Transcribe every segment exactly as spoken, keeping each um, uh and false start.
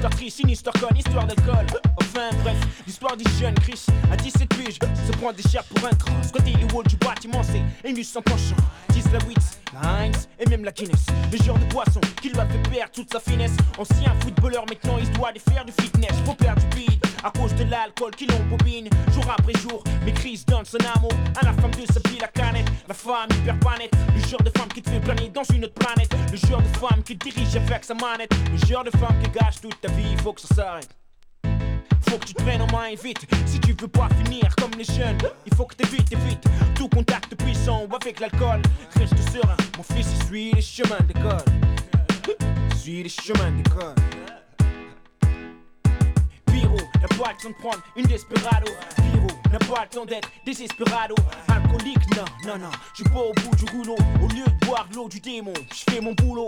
histoire triste, une histoire conne, histoire d'alcool. Enfin bref, l'histoire du jeune Chris à dix-sept piges se prend des chers pour un train. Squatter les walls du bâtiment, c'est ému sans penchant. dix la Witz, la Heinz et même la Guinness. Le genre de boisson qui lui a fait perdre toute sa finesse. Ancien footballeur, maintenant il se doit de faire du fitness. Faut perdre du beat à cause de l'alcool qui l'embobine jour après jour. Mais Chris donne son amour à la femme de sa vie, la canette. La femme hyper panette, le genre de femme qui te fait planer dans une autre planète. Le genre de femme qui dirige avec sa manette. Le genre de femme qui gâche toute ta vie, faut que ça s'arrête. Faut que tu te prennes en main et vite. Si tu veux pas finir comme les jeunes, il faut que t'évites, évites tout contact puissant ou avec l'alcool. Reste serein, mon fils, il suit les chemins d'école. Suis les chemins d'école. Piro n'a pas le temps de prendre une desperado. Piro n'a pas le temps d'être désesperado. Alcoolique, non, non, non, je suis pas au bout du rouleau. Au lieu de boire l'eau du démon, je fais mon boulot.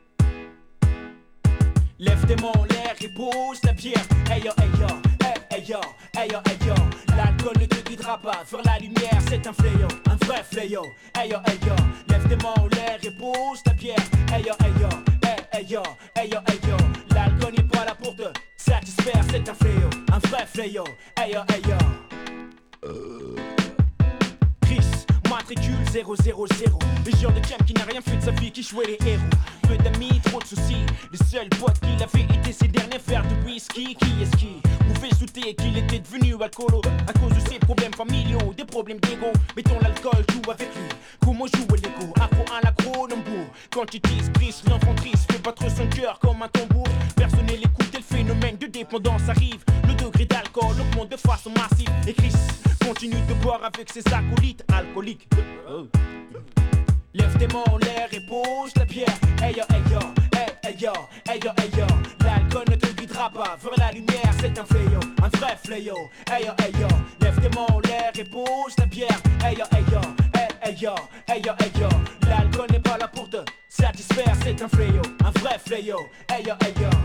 Lève tes mains en l'air et pose ta bière. Hey yo, hey yo, hey, hey yo, hey yo, hey yo. L'alcool ne te guidera pas vers la lumière, c'est un fléau, un vrai fléau. Hey yo, hey yo, lève tes mains en l'air et pose ta bière. Hey yo, hey yo, hey, hey yo, hey yo, hey yo. L'alcool n'est pas là pour te satisfaire, c'est un fléau, un vrai fléau. Hey yo, hey yo. Euh... Chris, matricule zéro zéro zéro. Le genre de camp qui n'a rien fait de sa vie, qui jouait les héros. Peu d'amis, trop de soucis. Les seuls potes qu'il avait été ces derniers faire du whisky. Qui est-ce qui pouvait douter qu'il était devenu alcoolo à cause de ses problèmes familiaux, des problèmes d'ego. Mettons l'alcool, joue avec lui. Comment jouer l'ego? Accro à l'acronambour. Quand tu dises Chris, l'enfant triste fait battre son cœur comme un tambour. Personne n'écoute et le phénomène de dépendance arrive. Le degré d'alcool augmente de façon massive. Et Chris continue de boire avec ses acolytes alcooliques. Oh. Lève tes mains en l'air et pose la pierre. Hey yo, hey yo, hey, hey yo, hey yo, hey yo. L'alcool ne te guidera pas vers la lumière, c'est un fléau, un vrai fléau. Hey yo, hey yo, lève tes mains en l'air et pose la pierre. Hey yo, hey yo, hey, hey yo, hey yo, hey yo. L'alcool n'est pas là pour te satisfaire, c'est un fléau, un vrai fléau. Hey yo, hey yo.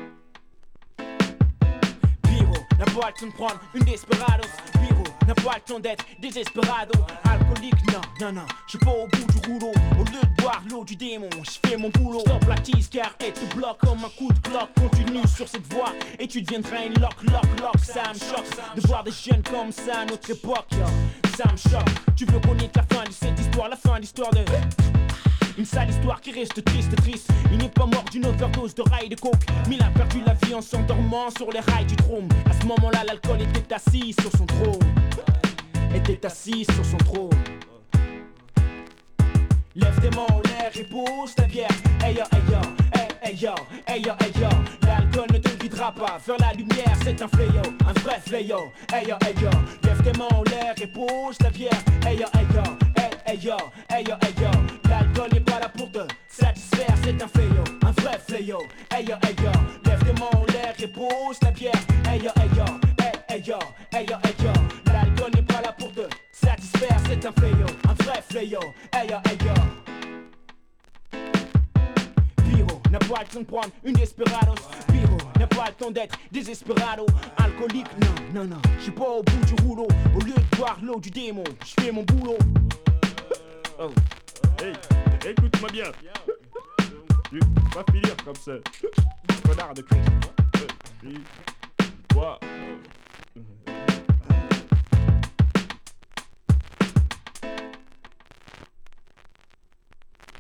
N'a pas le temps de prendre une desperado. Piro n'a pas le temps d'être désesperado. Alcoolique, non, non, non, je suis pas au bout du rouleau. Au lieu de boire l'eau du démon, je fais mon boulot. Stop la tease car elle te bloque comme un coup de cloque. Continue sur cette voie et tu deviendras une lock, lock, lock. Ça me choque de voir des jeunes comme ça à notre époque, yo. Ça me choque, tu veux connaître la fin de cette histoire, la fin de l'histoire de... Une sale histoire qui reste triste, triste. Il n'est pas mort d'une overdose de rails de coke, mais il a perdu la vie en s'endormant sur les rails du trône. À ce moment-là, l'alcool était assis sur son trône. Était assis sur son trône. Lève tes mains en l'air et pose ta bière. Hey yo, hey yo, hey, hey yo, hey yo, hey yo. L'alcool ne te guidera pas vers la lumière, c'est un fléau, un vrai fléau. Hey yo, hey yo, lève tes mains en l'air et pose ta bière. Hey yo, hey yo, hey, hey yo, hey yo, hey yo. L'alcool n'est pas là pour te satisfaire, c'est un fléau, un vrai fléau. Hey yo, hey yo, lève tes mains en l'air et pose ta bière. Hey yo, hey yo, hey, hey yo, hey yo, hey yo. L'alcool n'est pas là pour te satisfaire, c'est un fléau, un vrai fléau. Hey yo, hey yo. Piro n'a pas le temps de prendre une desperado. Piro n'a pas le temps d'être désesperado. Alcoolique, non, non, non, je suis pas au bout du rouleau. Au lieu de boire l'eau du démon, je fais mon boulot. Oh. Hey, écoute-moi bien. Tu vas finir comme ça. Connard de Christ. Toi.